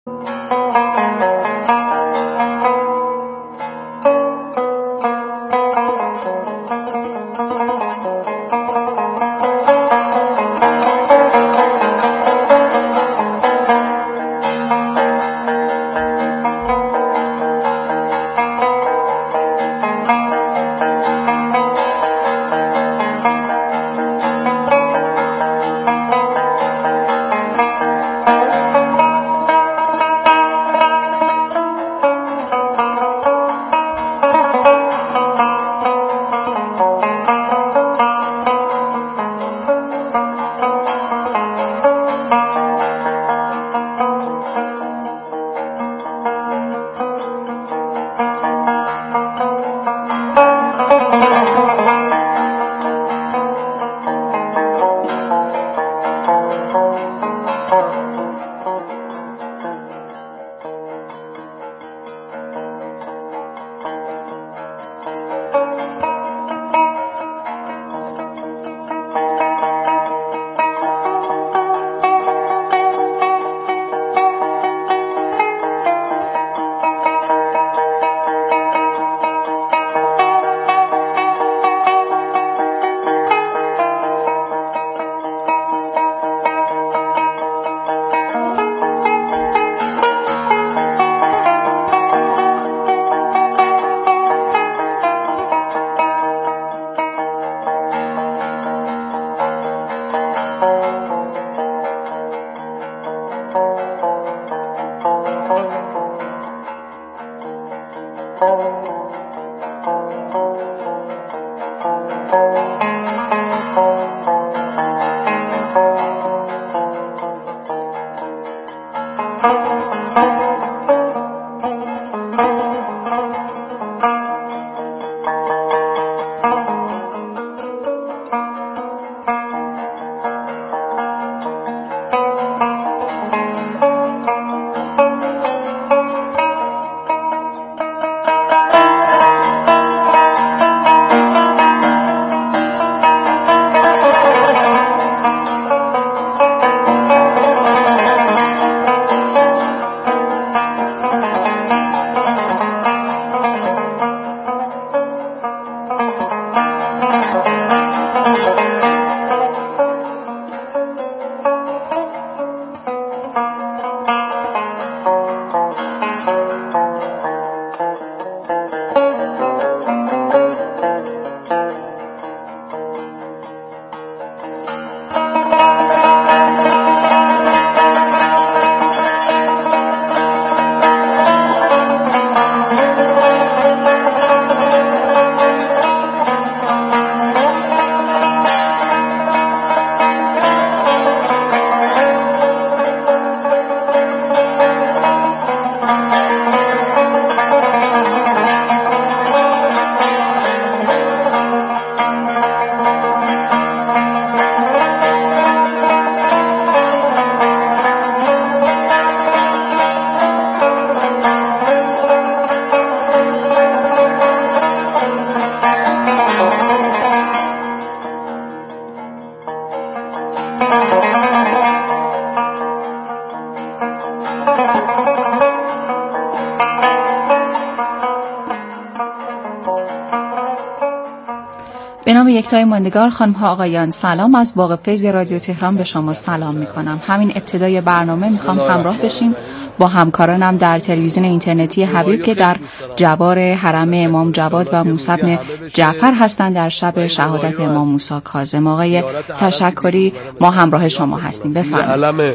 به نام یکتای ماندگار، خانم ها آقایان، سلام. از باغ فیض رادیو تهران به شما سلام می کنم. همین ابتدای برنامه میخوام همراه بشیم با همکارانم در تلویزیون اینترنتی حبیب که در جوار حرم امام جواد و موسی بن جعفر هستند در شب شهادت امام موسی کاظم. آقای تشکری، ما همراه شما هستیم. بفرمایید.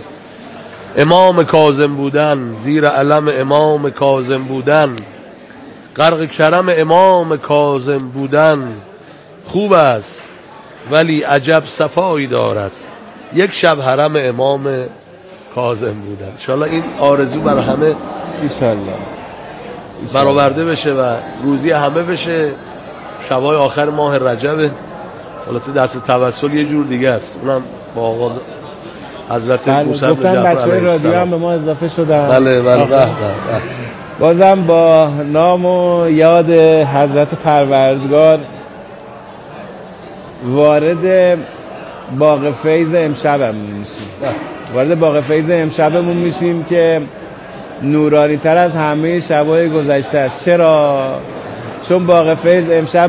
امام کاظم بودن، زیر علم امام کاظم بودن، غرق کرم امام کاظم بودن خوب است ولی عجب صفایی دارد یک شب حرم امام کاظم بودن. انشاءالله این آرزو برای همه انشاءالله برآورده بشه و روزی همه بشه. شبای آخر ماه رجب، خلاصه درس توسل یه جور دیگه است، اونم با آغاز حضرت موسی بن جعفر بچه‌های رادیو هم به ما اضافه شدن. بله. بازم با نام و یاد حضرت پروردگار وارد باغ فیض امشبمون میشیم. که نورانی تر از همه شبای گذشته است. چرا؟ چون باغ فیض امشب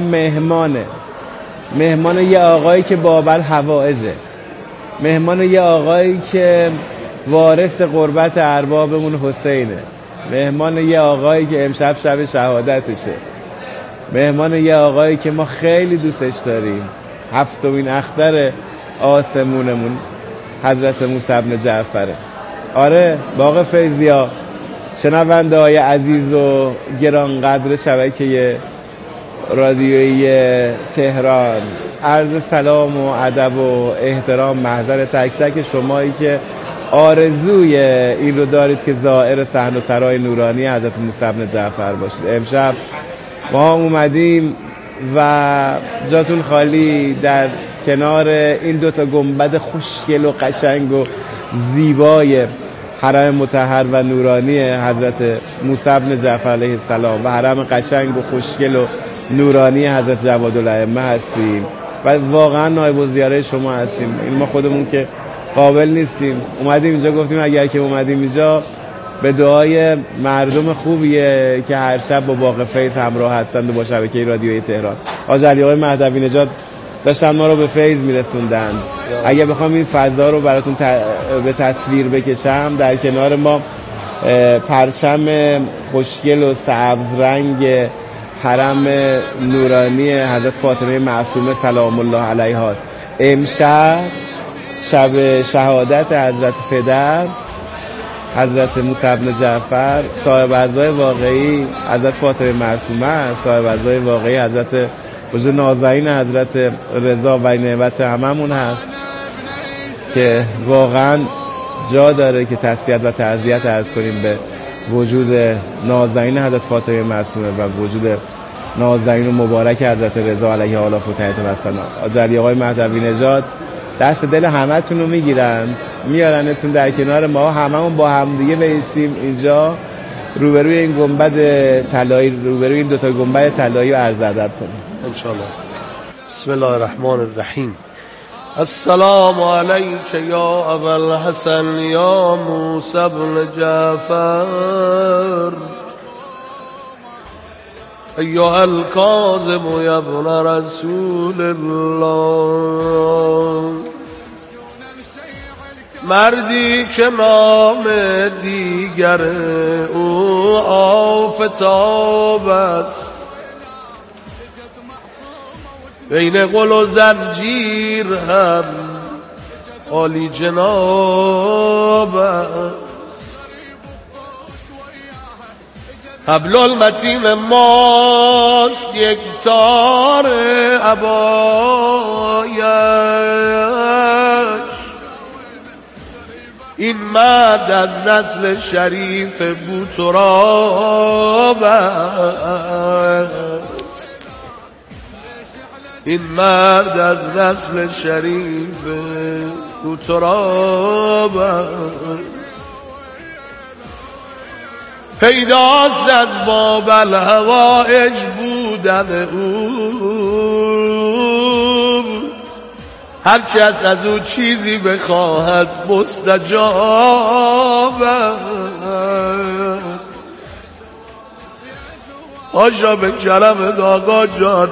مهمان یه آقایی که بابل حوائجه، مهمان یه آقایی که وارث قربت اربابمون حسینه، مهمان یه آقایی که امشب شب شهادتشه، مهمان یه آقایی که ما خیلی دوستش داریم، هفتمین اختر آسمونمون حضرت موسی بن جعفره. آره باغ فیضیا، شنونده های عزیز و گرانقدر شبکه رادیویی تهران، عرض سلام و ادب و احترام محضر تک تک شمایی که آرزوی این رو دارید که زائر صحن و سرای نورانی حضرت موسی بن جعفر باشید. امشب ما اومدیم و جاتون خالی در کنار این دوتا گنبد خوشگل و قشنگ و زیبای حرم مطهر و نورانی حضرت موسی بن جعفر علیه السلام و حرم قشنگ و خوشگل و نورانی حضرت جوادالائمه هستیم و واقعا نایب الزیاره شما هستیم. این ما خودمون که قابل نیستیم، اومدیم اینجا، گفتیم اگر که اومدیم اینجا به دعای مردم خوبیه که هر شب با باغ فیض همراه هستند و با شبکه رادیویی تهران. حاج علی آقای مهدوی نژاد داشتن ما رو به فیض میرسوندن. اگه بخوام این فضا رو براتون به تصویر بکشم، در کنار ما پرچم خوشگل و سبز رنگ حرم نورانی حضرت فاطمه معصومه سلام الله علیها است. امشب شب شهادت حضرت پدر حضرت موسی بن جعفر، صاحب اعضای واقعی حضرت فاطمه معصومه، صاحب اعضای واقعی حضرت وجود نازنین حضرت رضا و نعمت هممون هست که واقعا جا داره که تسلیت و تعزیت عرض کنیم به وجود نازنین حضرت فاطمه معصومه و وجود نازنین و مبارک حضرت رضا علیه آلاف و تحت و سلام. حاج علی آقای مهدوی نژاد دست دل همتون رو میگیرن، میارنتون در کنار ما، هممون با هم دیگه بایستیم اینجا روبروی این گنبد طلایی، روبروی این دوتا گنبد طلایی و عرض ادب کنیم ان شاء الله. بسم الله الرحمن الرحیم. السلام علیک یا ابا الحسن یا موسی بن جعفر ایها الکاظم یا ابن رسول الله. مردی که نام دیگر او آفتاب است، بین قل و زنجیر هم عالی جناب است. حبل المتین ماست یک تار عبایش، این مرد از نسل شریف بوتراب است، این مرد از نسل شریف بوتراب است. پیداست از باب الحوائج بودن او، هر کس از او چیزی بخواهد مستجاب است. آشا به کرم آقا جان،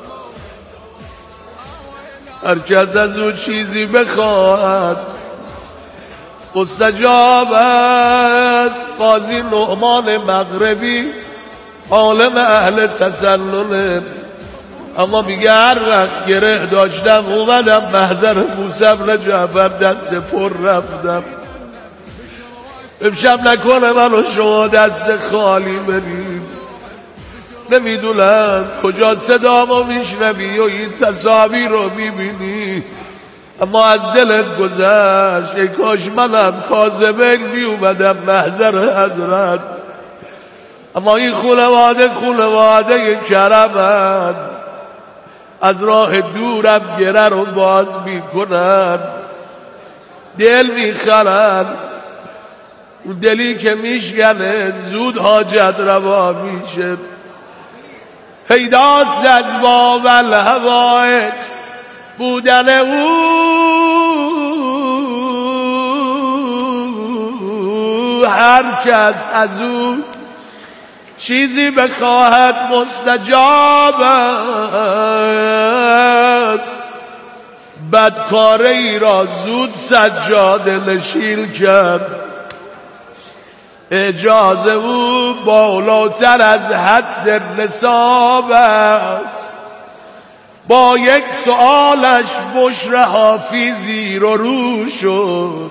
هر کس از او چیزی بخواهد مستجاب است. قاضی نعمان مغربی عالم اهل تسنن، اما میگه هر وقت گره داشتم اومدم محضر موسی بن جعفر دست پر رفتم. امشب نکنه من و شما دست خالی بریم. نمیدونم کجا صدامو میشنوی و این تصاویر رو میبینی، اما از دلت گذشت ای کاش منم کاظمین میومدم محضر حضرت. اما این خانواده کرمن، از راه دورم گره رو باز میکنن، دل میخرن، اون دلی که میشکنه زود حاجت روا میشه. پیداست از باب الحوائج بودن او، هر کس از او چیزی بخواهد مستجاب است. بدکاره ای را زود سجاده نشین کرد، اعجاز او بالاتر از حد نصاب است. با یک سؤالش بشر حافظی رو شد،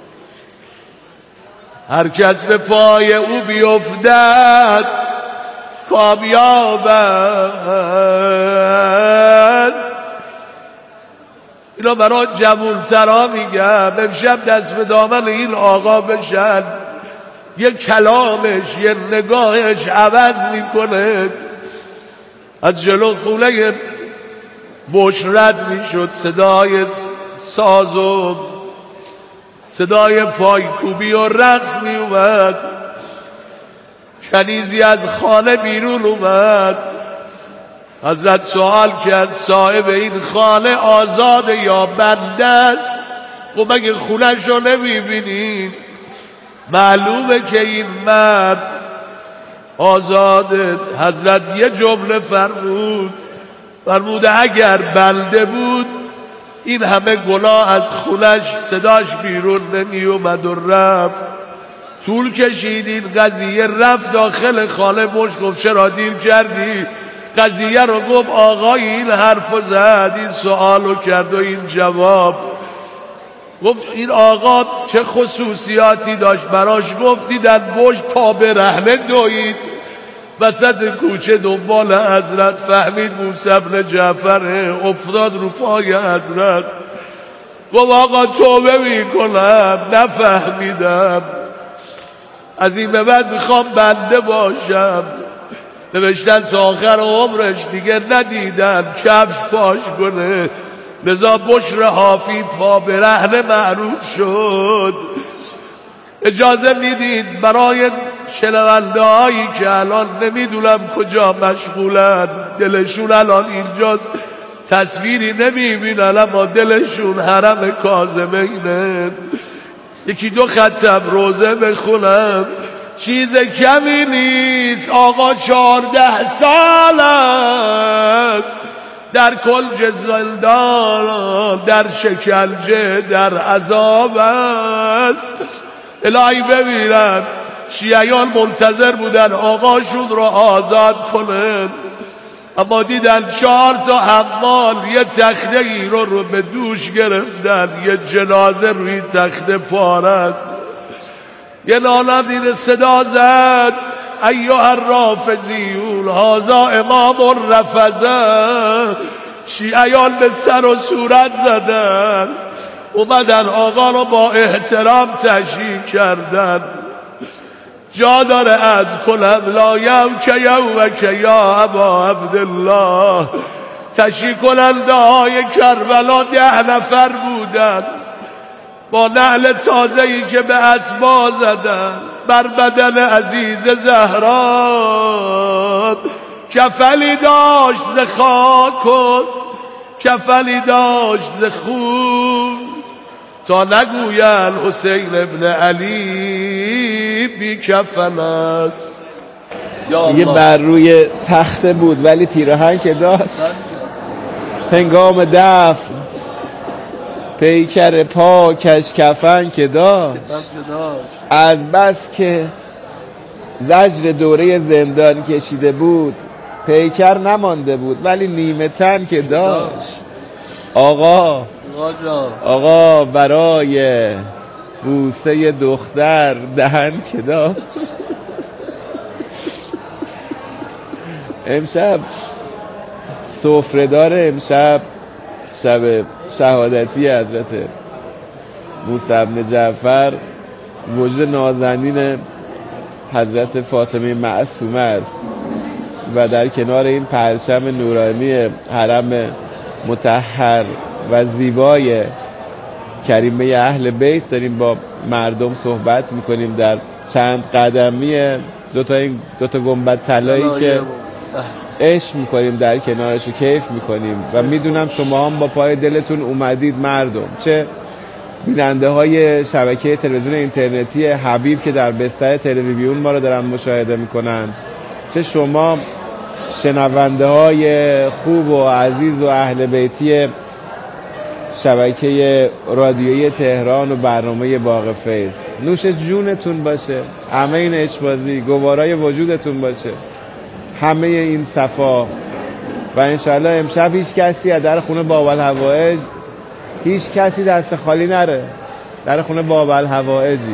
هر کس به پای او بیفتد کامیاب است. اینا برای جوانترا میگم، امشب دست به دامن این آقا بشن، یه کلامش یه نگاهش عوض میکنه. از جلو خونه بشرت میشد صدای ساز و صدای پایکوبی و رقص می اومد. کنیزی از خانه بیرون اومد. حضرت سوال کرد صاحب این خانه آزاده یا بنده است؟ خب مگه خونش رو نمیبینید؟ معلومه که این مرد آزاده. حضرت یه جمله فرمود اگر بنده بود این همه گناه از خونش صداش بیرون نمی اومد و رفت. طول کشید این قضیه، رفت داخل خانه. مش گفت چرا دیر کردی؟ قضیه رو گفت آقای این حرف زد، این سوالو کرد و این جواب. گفت این آقا چه خصوصیاتی داشت براش؟ گفت دیدن بش پا برهنه دوید وسط کوچه دنبال حضرت. فهمید موسی بن جعفر، افتاد رو پای حضرت. گفت آقا توبه میکنم، نفهمیدم، از این به بعد میخوام بنده باشم. نوشتن تا آخر عمرش دیگه ندیدن کفش پاش کنه، لذا بشر حافی پا برهنه معروف شد. اجازه میدید برای شنونده هایی که الان نمیدونم کجا مشغولن، دلشون الان اینجاست، تصویری نمیبینن اما دلشون حرم کاظمینه، یکی دو خط روزه بخونم. چیز کمی نیست آقا 14 سال است، در کلج زندان، در شکنجه، در عذاب است. الهی ببینن شیعیان منتظر بودن آقاشون رو آزاد کنن، اما دیدن 4 تا حمال یه تخته ای رو به دوش گرفتن، یه جنازه روی تخته پاره است. یه نانه دید صدا زد ایها الرافضیون هذا امام الرفضه. شیعیان به سر و صورت زدن، اومدن آقا رو با احترام تشییع کردن. جا داره از کنم لا یوک یومک یا ابا عبدالله. تشییع کننده های کربلا 10 نفر بودن با نعل تازه‌ای که به اسبا زدن بر بدن عزیز زهرا. کفلی داشت ز خاک و کفلی داشت ز خون، تا نگوین حسین ابن علی بی کفن است. یه بر روی تخته بود ولی پیراهن که داشت. هنگام دفن پیکر پاکش کفن که داشت. از بس که زجر دوره زندان کشیده بود پیکر نمانده بود ولی نیمه تن که داشت. آقا برای بوسه دختر دهن که داشت. امشب سفره‌دار، امشب شب شهادتی حضرت موسی بن جعفر، وجد نازنین حضرت فاطمه معصومه است و در کنار این پرچم نورانی حرم مطهر و زیبای کریمه اهل بیت داریم با مردم صحبت میکنیم در چند قدمی دو تا گنبد طلایی که عشق میکنیم در کنارش و کیف میکنیم و میدونم شما هم با پای دلتون اومدید مردم. چه بیننده های شبکه تلویزیون اینترنتی حبیب که در بستر تلویزیون ما رو دارن مشاهده میکنن، چه شما شنونده های خوب و عزیز و اهل بیتی شبکه رادیویی تهران و برنامه باغ فیض. نوش جونتون باشه همه این عشق‌بازی، گوارای وجودتون باشه همه این صفا و انشالله امشب هیچ کسی از در خونه باب‌الهوائج، هیچ کسی دست خالی نره در خونه باب‌الهوائجی.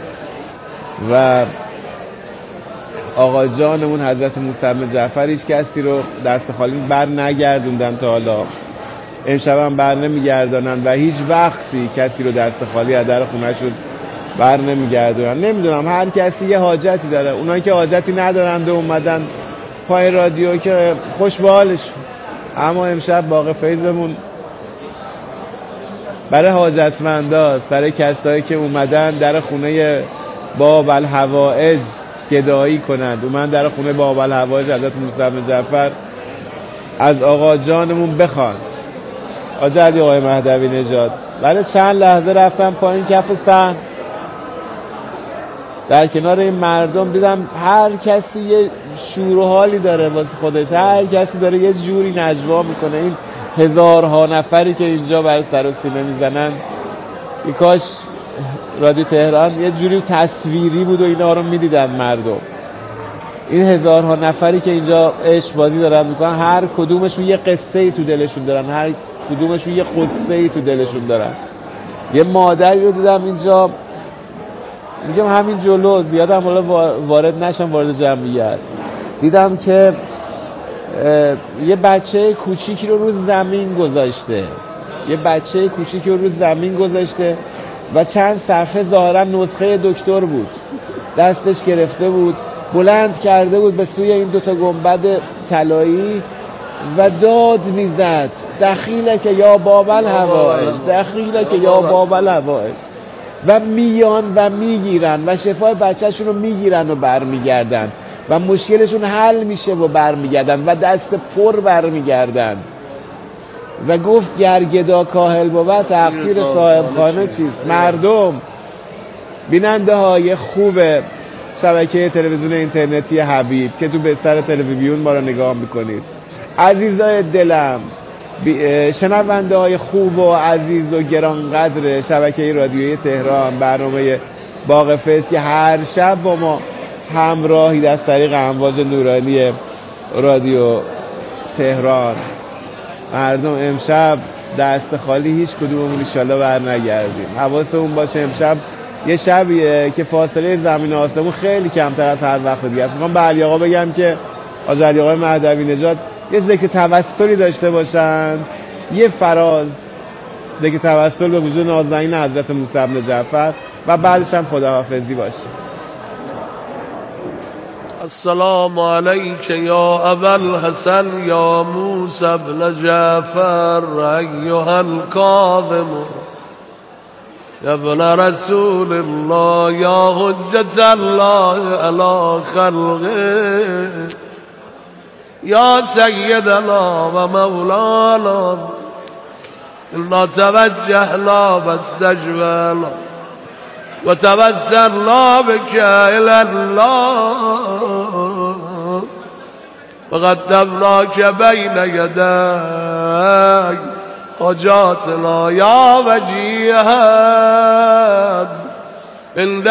و آقا جانمون حضرت موسی بن جعفر هیچ کسی رو دست خالی بر نگردوندن تا حالا، امشب هم بر نمیگردانن و هیچ وقتی کسی رو دست خالی از در خونه شد بر نمیگردونن. نمیدونم هر کسی یه حاجتی داره، اونایی که حاجتی ندارند و اومدن پای رادیو که خوش به حالش، اما امشب باغ فیضمون برای حاجتمنداست، برای کسایی که اومدن در خونه باب‌الهوائج گدایی کنند، اومدن در خونه باب‌الهوائج حضرت موسی بن جعفر از آقا جانمون بخوان، حاج علی آقای مهدوی نژاد. ولی چند لحظه رفتم پایین کف صحن در کنار این مردم، دیدم هر کسی یه شور و حالی داره واسه خودش، هر کسی داره یه جوری نجوا میکنه. این هزارها نفری که اینجا برای سر و سینه میزنن، ای کاش رادیو تهران یه جوری تصویری بود و اینا رو میدیدن مردم. این هزارها نفری که اینجا عشق بازی دارن میکنن، هر کدومشون یه قصه ای تو دلشون دارن، هر کدومشون یه قصه ای تو دلشون دارن. یه مادری رو دیدم اینجا، میگم همین جلو، زیادم حالا وارد نشم وارد جمعیت، دیدم که یه بچه کوچیکی رو زمین گذاشته، یه بچه کوچیکی رو زمین گذاشته و چند صفحه ظاهرا نسخه دکتر بود، دستش گرفته بود، بلند کرده بود به سوی این دوتا گنبد طلایی و داد میزد دخیلک یا باب‌الهوائج، دخیلک یا باب‌الهوائج. و میان و میگیرن و شفای بچه‌شون رو میگیرن و برمیگردن و مشکلشون حل میشه و برمیگردن و دست پر برمیگردن. و گفت گر گدا کاهل بود تقصیر صاحب خانه چیست. مردم، بیننده های خوب شبکه تلویزیون اینترنتی حبیب که تو بستر تلویزیون ما رو نگاه میکنید، عزیزای دلم، شنونده های خوب و عزیز و گرانقدر شبکه رادیویی تهران، برنامه باغ فیض که هر شب با ما همراهید از طریق امواج نورانی رادیو تهران. مردم امشب دست خالی هیچ کدوممون انشالله بر نگردیم، حواسمون باشه امشب یه شبیه که فاصله زمین و آسمون خیلی کمتر از هر وقت دیگه است. میخوام به علی آقا بگم که حاج علی آقای مهدوی نژاد یه ذکر توسلی داشته باشن، یه فراز ذکر توسل به وجود نازنین حضرت موسی بن جعفر و بعدش هم خداحافظی باشه. السلام علیک یا ابا الحسن یا موسی بن جعفر ایها الکاظم یا ابن رسول الله یا حجت الله علی خلقه یا سیدنا و مولانا انا توجهنا واستجبنا و توسلنا بك الى الله و قدمناک بین یدی حاجاتنا یا وجیها عند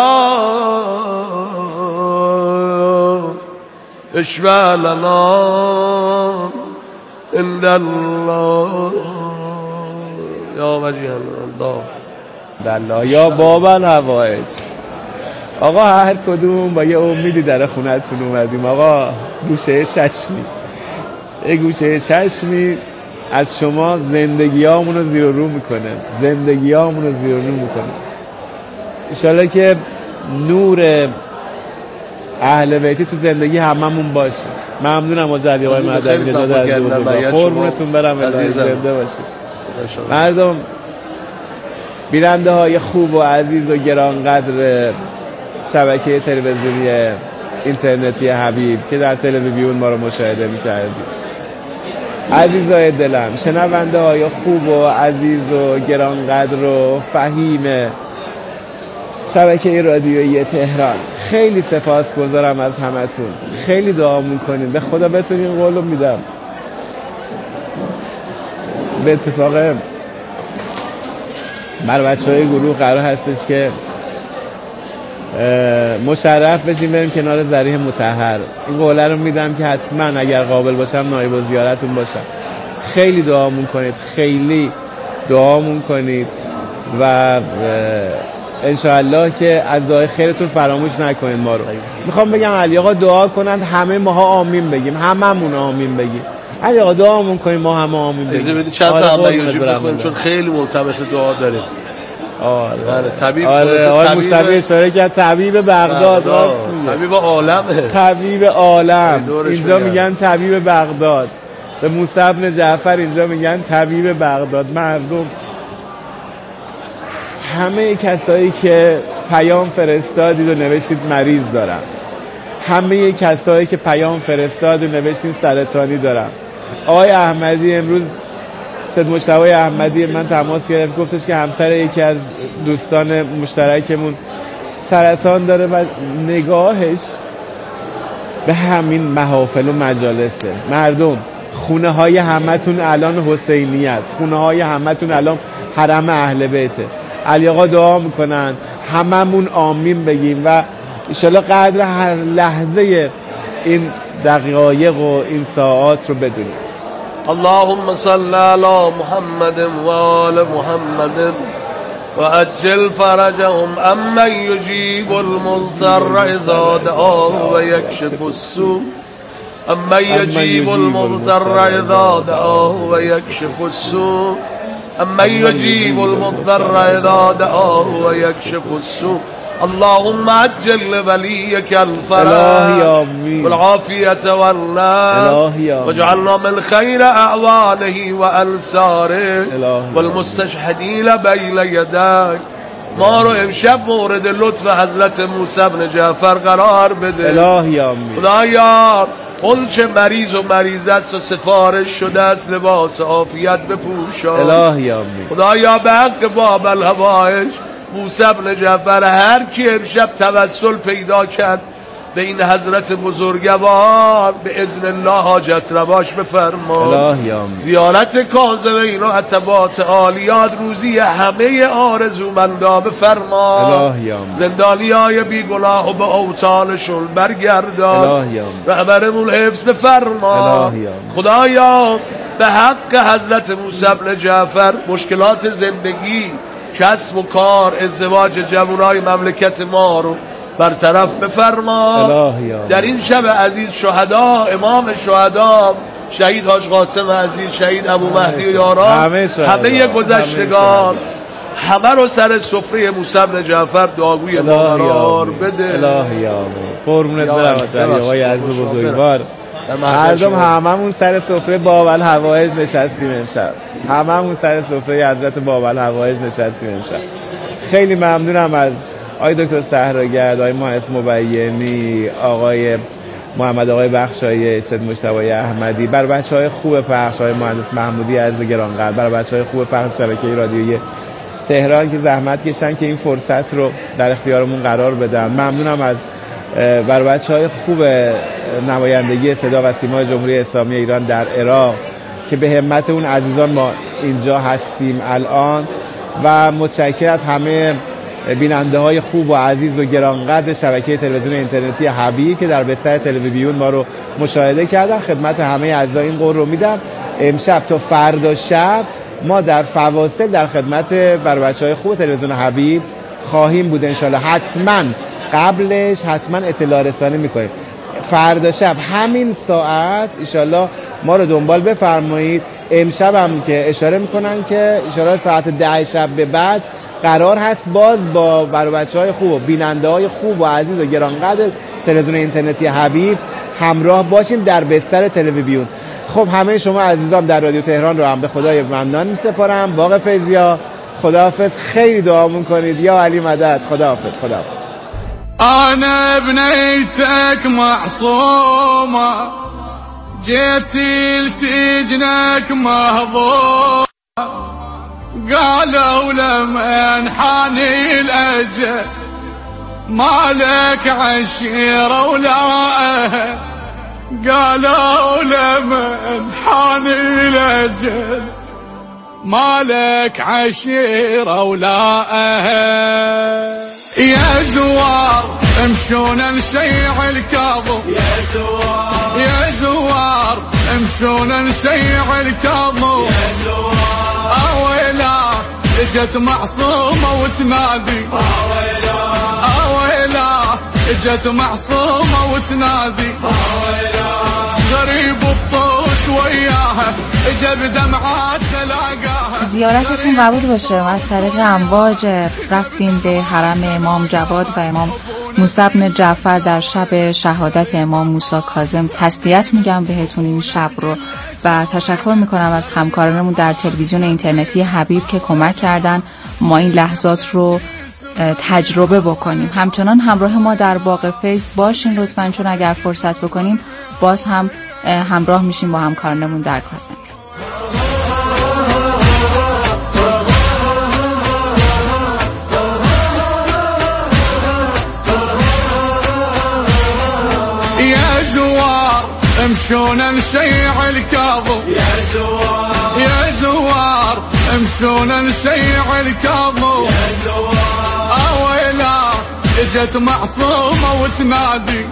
الله اشفع لنا عند الله یا وجیها الله یا باب‌الهوائج. آقا هر کدوم با یه امیدی در خونتون اومدیم. آقا گوشه چشمی، یه گوشه چشمی از شما زندگیامون رو زیر و رو میکنه، زندگیامون رو زیر و رو میکنه. انشالله که نور اهل بیتی تو زندگی هممون باشه. ممنونم حاج علی آقای مهدوی نژاد عزیز، قربونتون برم، زنده باشید. مردم، بیننده های خوب و عزیز و گرانقدر شبکه تلویزیونی اینترنتی حبیب که در تلویزیون ما رو مشاهده می‌کردید، عزیزای دلم، شنونده های خوب و عزیز و گرانقدر و فهیم شبکه رادیویی تهران، خیلی سپاسگزارم از همتون. خیلی دعا میکنیم، به خدا بهتون این قولو میدم. به اتفاق برای بچه‌های گروه قرار هستش که مشرف بشیم بریم کنار ضریح مطهر. این قوله رو میدم که حتما اگر قابل باشم نایب الزیارتون باشم. خیلی دعامون کنید، خیلی دعامون کنید و انشاءالله که از دعای خیرتون فراموش نکنید ما رو. میخوام بگم علی آقا دعا کنند، همه ماها آمین بگیم، هممون آمین بگیم. علی آقا دعامون کنید، ما همه آمین بگیم. اجازه بدید چند تا همبرگی بخوریم چون خیلی ملتمس دعا داریم. آره طبیب، آقای مصطفی اشاره کرد طبیب بغداد، راست میگه، طبیب عالمه، طبیب عالم. اینجا میگن طبیب بغداد، به موسی بن جعفر اینجا میگن طبیب بغداد. مردم همه کسایی که پیام فرستادید و نوشتید مریض دارم، همه کسایی که پیام فرستاد و نوشتید سرطانی دارم. آقای احمدی امروز سید مجتبی احمدی من تماس گرفت، گفتش که همسر یکی از دوستان مشترکمون سرطان داره و نگاهش به همین محافل و مجالسه. مردم خونه های همتون الان حسینی است، خونه های همتون الان حرم اهل بیته. علی آقا دعا میکنن هممون آمین بگیم و انشالله قدر هر لحظه این دقایق و این ساعات رو بدونیم. اللهم صل على محمد و آل محمد و اجل فرجهم اما یجیب المضطر اذا دعاه و یکشف السوء، اما یجیب المضطر اذا دعاه و یکشف السوء، اما یجیب المضطر اذا دعاه و یکشف السوء. اللهم عجل لوليك الفرج والعافية والناس واجعلنا من خير أعوانه وأنصاره والمستشهدين بين يديك. ما رو امشب مورد لطف حضرت موسی بن جعفر قرار بده. الهی آمین. خدایا اون چه مریض و مریض است و سفارش شده است لباس عافیت بپوشان. الهی آمین. خدایا به حق باب الهوایج موسی بن جعفر هر کی امشب توسل پیدا کرد به این حضرت بزرگوار به اذن الله حاجت رواش بفرما. الهی آمین. زیارت کاظمین و عتبات عالیات روزی همه آرزومندا بفرما. الهی آمین. زندانیای بی گناه و به اوطانشون برگردان. الهی آمین. رهبرمون حفظ بفرما. الهی آمین. خدایا به حق حضرت موسی بن جعفر مشکلات زندگی، کسب و کار، ازدواج جوانای مملکت ما رو برطرف بفرما. در این شب عزیز شهدا، امام شهدا شهید حاج قاسم عزیز، شهید ابو مهدی و یاران، همه گذشتگان، همه رو سر سفره موسی بن جعفر دعاگوی ما قرار بده. الهی آمین. قربونت برم آقای عزیز بزرگوار. مردم هممون سر سفره باب الهوایج نشستیم امشب، هممون سر سفره حضرت باب الهوایج نشستیم امشب. خیلی ممنونم از آقای دکتر صحراگرد، آقای مهندس مبینی، آقای محمد آقای بخشایی، سید مجتبی احمدی، بر بچهای خوب پخش، آقای مهندس محمودی عزیز گرانقدر، بر بچهای خوب پخش شبکه رادیویی تهران که زحمت کشن که این فرصت رو در اختیارمون قرار بدن. ممنونم از بر بچهای خوب نمایندگی صدا و سیما جمهوری اسلامی ایران در عراق که به همت اون عزیزان ما اینجا هستیم الان و متشکر از همه بیننده های خوب و عزیز و گرانقدر شبکه تلویزیون اینترنتی حبیب که در بستر تلویزیون ما رو مشاهده کردن. خدمت همه عزیزان این قول رو میدم امشب تا فردا شب ما در فواصل در خدمت بر بچهای خوب تلویزیون حبیب خواهیم بود انشالله. حتما قبلش حتما اطلاع رسانی میکنیم. فردا شب همین ساعت انشالله ما رو دنبال بفرمایید. امشب هم که اشاره میکنن که انشالله ساعت 10 شب به بعد قرار هست باز با بچه‌های خوب و بیننده های خوب و عزیز و گرانقدر تلویزیون اینترنتی حبیب همراه باشیم در بستر تلویزیون. خب همه شما عزیزان در رادیو تهران رو هم به خدای منان میسپارم. باغ فیضیا خداحافظ. خیلی دعامون کنید. یا علی مدد. خداحافظ. خداحافظ. انا بنيتك معصومه جيتي لسجنك مهضوم قالوا لمن حاني الأجل مالك عشيرة ولا أهل قالوا لمن حاني الأجل مالك عشيرة ولا أهل يا زوار امشونا نشيع الكاظم يا زوار امشونا نشيع الكاظم اويلا اجت معصومة وتنادي اويلا اجت معصومة وتنادي غريب الطوش وياها اجا بدمعات تلاقاها. زیارتتون قبول باشه. از طریق امواج رفتیم به حرم امام جواد و امام موسی بن جعفر در شب شهادت امام موسی کاظم. تسلیت میگم بهتون این شب رو و تشکر میکنم از همکارانمون در تلویزیون اینترنتی حبیب که کمک کردن ما این لحظات رو تجربه بکنیم. همچنان همراه ما در باغ فیض باشین لطفاً، چون اگر فرصت بکنیم باز هم همراه میشیم با همکارانمون در کاظم. يا زوار امشونا نشيع الكاظم يا زوار امشونا نشيع الكاظم اويلا اجت معصومة وتنادي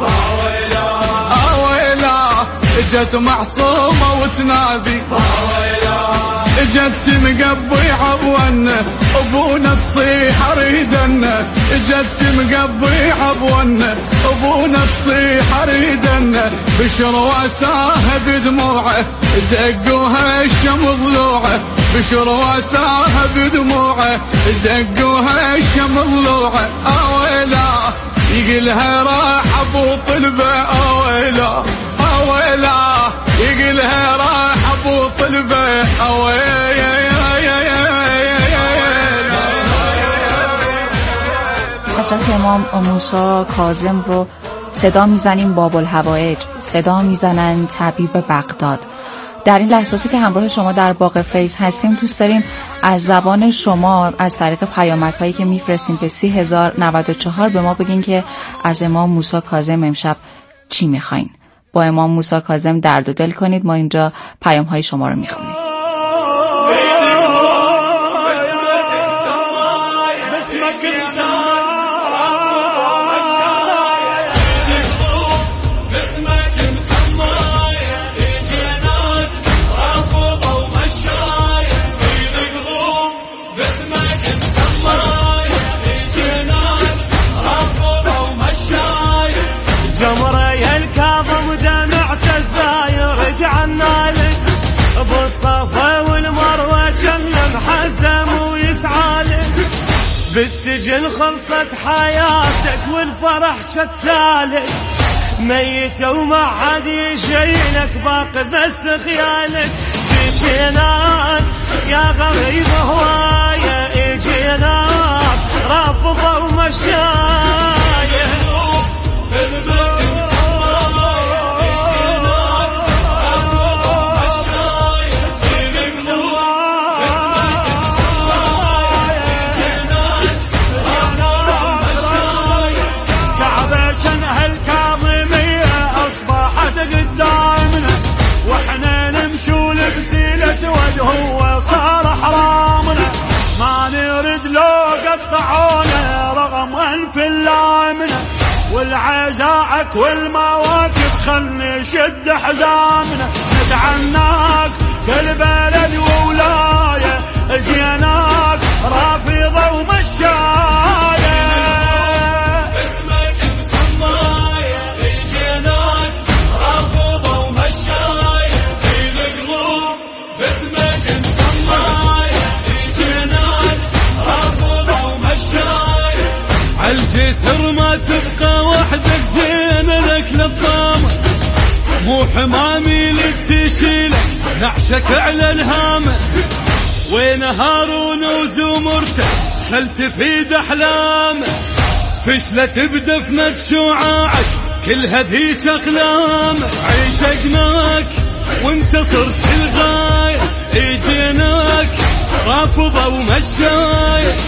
اويلا اجت معصومة وتنادي اجت مقبي عبونا ابونا تصيح اريدنا اجت مقبي عبونا ابونا تصيح اريدنا بشر واساها بدموعه دقوها الشم ضلوعه بشر واساها بدموعه دقوها الشم ضلوعه اويلا يقلها راح ابو طلبه اويلا اويلا يقلها راح ابو طلبه اويلا. حضرت امام موسی کاظم رو صدا میزنیم باب الهوایج، صدا میزنن طبیب بغداد. در این لحظاتی که همراه شما در باغ فیض هستیم دوست داریم از زبان شما از طریق پیامک‌هایی که میفرستیم به 3094 به ما بگین که از امام موسی کاظم امشب چی میخواین. با امام موسی کاظم درد و دل کنید. ما اینجا پیام‌های شما رو میخونیم. جمري الكاظم دمعت الزاير جعلنا لك بالصفا والمروه كلم حزم ويسعى لك بالسجن خلصت حياتك والفرح شتالك ميت وما حد يشيلك باقي بس خيالك بجيناك يا غريب هوايه اجيناك رافضه ومشايه الاسود هو صار حرامنا ما نرد لو قطعونا رغم انف اللامنا والعزاءك والمواكب خلني شد حزامنا نتعناك كل بلد وولايه جيناك رافضه ومشايه اسمك مسمايه جيناك رافضه ومشايه باسمك مسمايه جيناك رافضه ومشايه عالجسر ما تبقى وحدك جينا لك للطامه مو حمامي لك تشيلك نعشك على الهامه وين هارون وزمرته خل تفيد احلامه فشلت بدفنة شعاعك كل هذيك اقلامه عيشقناك وانت صرت الغاية، يجيناك رافضة ومشاية